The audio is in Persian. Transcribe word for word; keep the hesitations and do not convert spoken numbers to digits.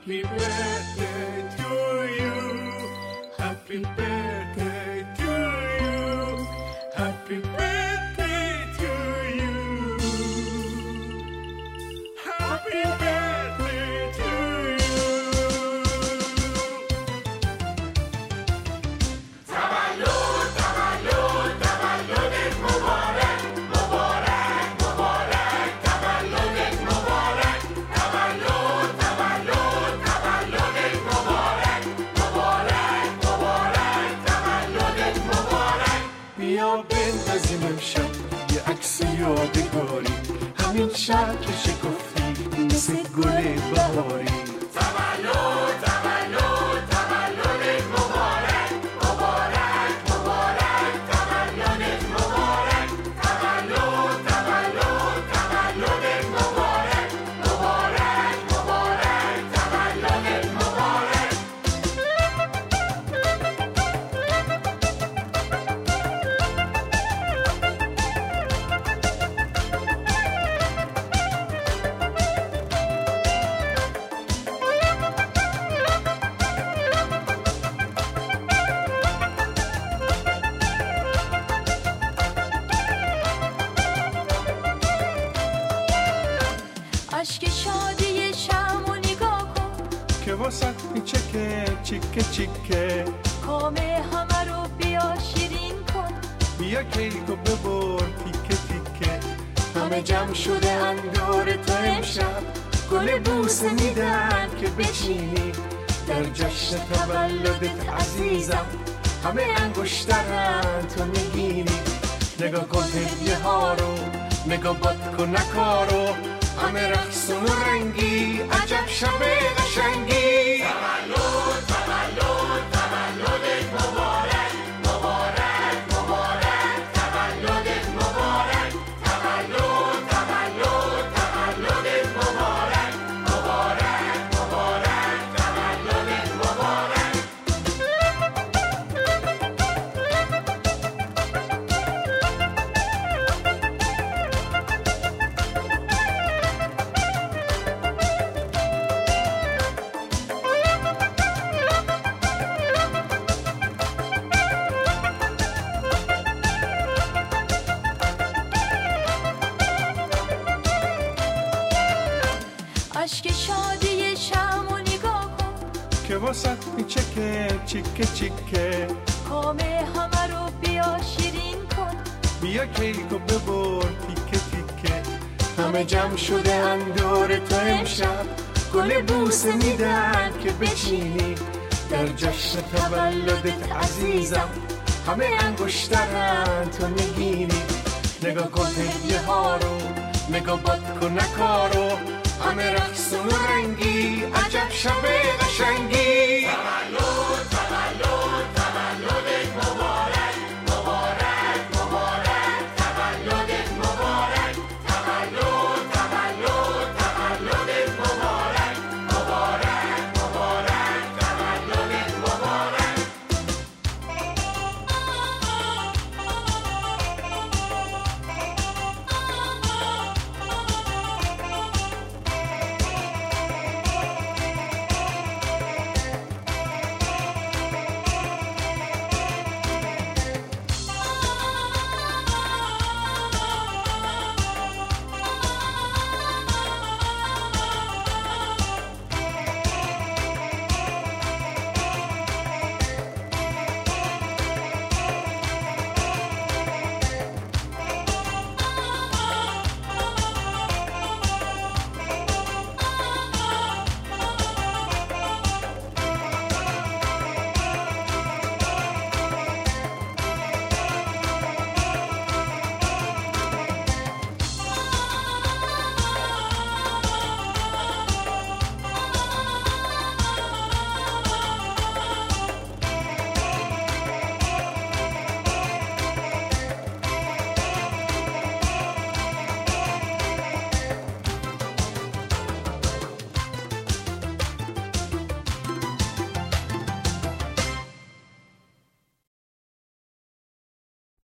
Happy birthday to you. Happy birthday to you. Happy birthday to you. Happy birthday to you. تولد تولد تولدت مبارک مبارک مبارک تولدت مبارک تولد تولد تولدت مبارک مبارک مبارک تولدت مبارک. بیا بندازیم امشب یه عکس یادگاری، همین شب که شکفتی مثل گل بهاری. تولد تولد تولدت مبارک مبارک مبارک تولدت مبارک تولد تولد تولدت مبارک مبارک مبارک تولدت مبارک. اشک شادی شمع و نگاه کن که واسه چکه چیکه چیکه، کام همه رو بیا شیرین کن. بیا کیکو ببر تیکه تیکه، همه جمع شده اندور تو امشب، گل بوسه میدن که بچینی در جشن تولدت عزیزم. همه انگشترن تو نگینی، نگاه کن هدیه ها رو، نگاه باد کن نکارو، همه رقصون و رنگی، عجب شب قشنگی. تولد تولد تولدت مبارک مبارک مبارک تولدت مبارک تولد تولد تولدت مبارک مبارک مبارک تولدت مبارک. اشک شادی شمع و نگاه کن که واسه چکه چیکه چیکه، کام همه رو بیا شیرین کن. بیا کیکو ببر تیکه تیکه، همه جمع شده اندور تو امشب، گل بوسه میدن که بچینی در جشن تولدت عزیزم. همه انگشترن تو نگینی، نگاه کن هدیه ها رو، نگاه باد کن نکارو، همه رقصون و رنگی، عجب شب